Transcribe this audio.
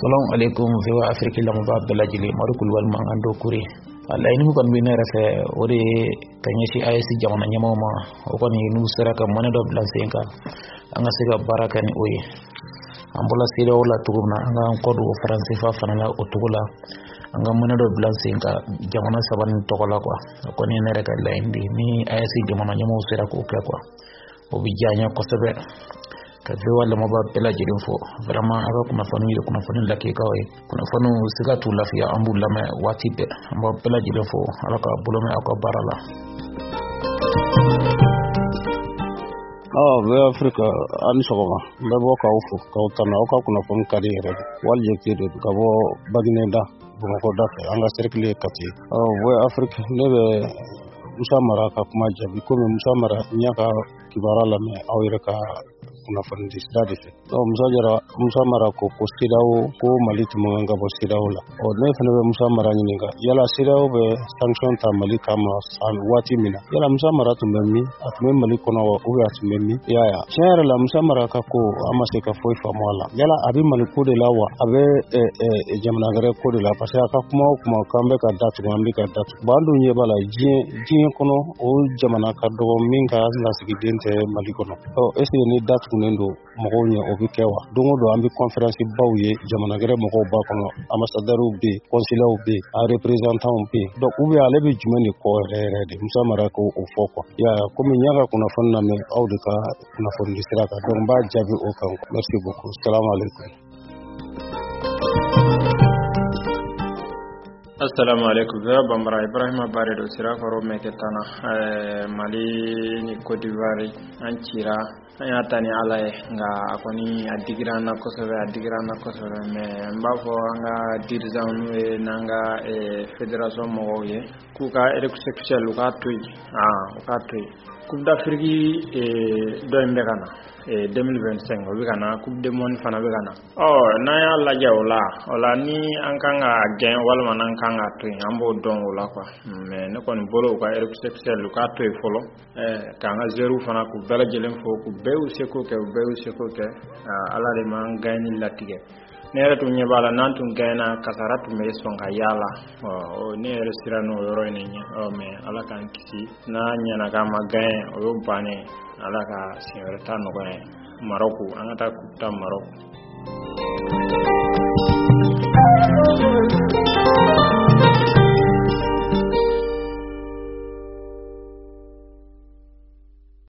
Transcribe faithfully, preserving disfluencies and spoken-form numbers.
Assalamu alaikum wa Afrika la mubab belajili marukul wal mangando kuri Allah ini kon bi nere fe ore kanye shi ayesi jamana nyama ma o kon ni nusara ka mane do blansenka anga siga baraka ni oyi ambola sira wala tuguna anga kodu france fa fanala o tugula anga mane do blansenka jamana saban tokola kwa kon ni nere ka la indi ni ayesi jamana nyama o sira ko kwa o bi janya ko sebe kaze wala mabab belajili fo vraiment aka kuna fanu ile kuna fanu lake kawai kuna fanu siga tu lafiya ambula ma watibe mabab belajili fo alaka bulome aka barala ah be Afrika an sogoma be bo ka ufu ka utana aka kuna fanu kariyere wal jekide ka bo baginenda bo ko dafe anga circle kati ah we Afrika lebe musamara ka kuma jabi ko musamara nyaka kibara la me awire ka kuna fandi stade fe o msajara musamara ko ko sidao ko maliti manga bo sidao la o ne fane be musamara nyinga yala sidao be sanction ta malika ma san wati mina yala musamara to memmi atme maliko no o ya tumemmi ya ya chere la musamara ka ko amase ka foi famala yala abi maliko de lawa abe e e jamna gare ko de la parce ka kuma kuma kambe ka datu ngambi ka datu bandu nye bala jie jie kono o jamana ka do minga na sigidente maliko no o ese ni datu nendo mogo nya obikewa dongo do ambi conference bawye jamana gere mogo ba kono ambassadeur be consulat be a représentant be donc ubi ale be jumeni ko rere de musamara ko o foko ya komi nyaga kuna fonna me awdika kuna fondi siraka donc ba jabi o kan merci beaucoup assalamu alaikum Assalamu alaikum ya bambara Ibrahima bare do sira faro meketana eh Mali ni Côte d'Ivoire anchira anya tani alaye nga akoni adigira na kosobe adigira na kosobe me mbafo nga dirzanu e nanga e fédération mowoye kuka élection luka tuy ah luka tuy Coupe d'Afrique e do mbegana e deux mille vingt-cinq o bigana Coupe du monde fana bigana oh na ya la jawla ola ni ankanga gen walma nan kanga tuy ambo don wala kwa mais ne kon bolo ka élection luka tuy folo eh kanga zero fana ku bela jelen fo ku bew seko ke bew seko ke ala de man gani latige nere tu nyebala nantu gana kasaratu me songa yala o ne resirano yoro ne nya o me ala kan kisi na nya na kama gain o bane ala ka siorata no gain Maroko anata ku ta Maroko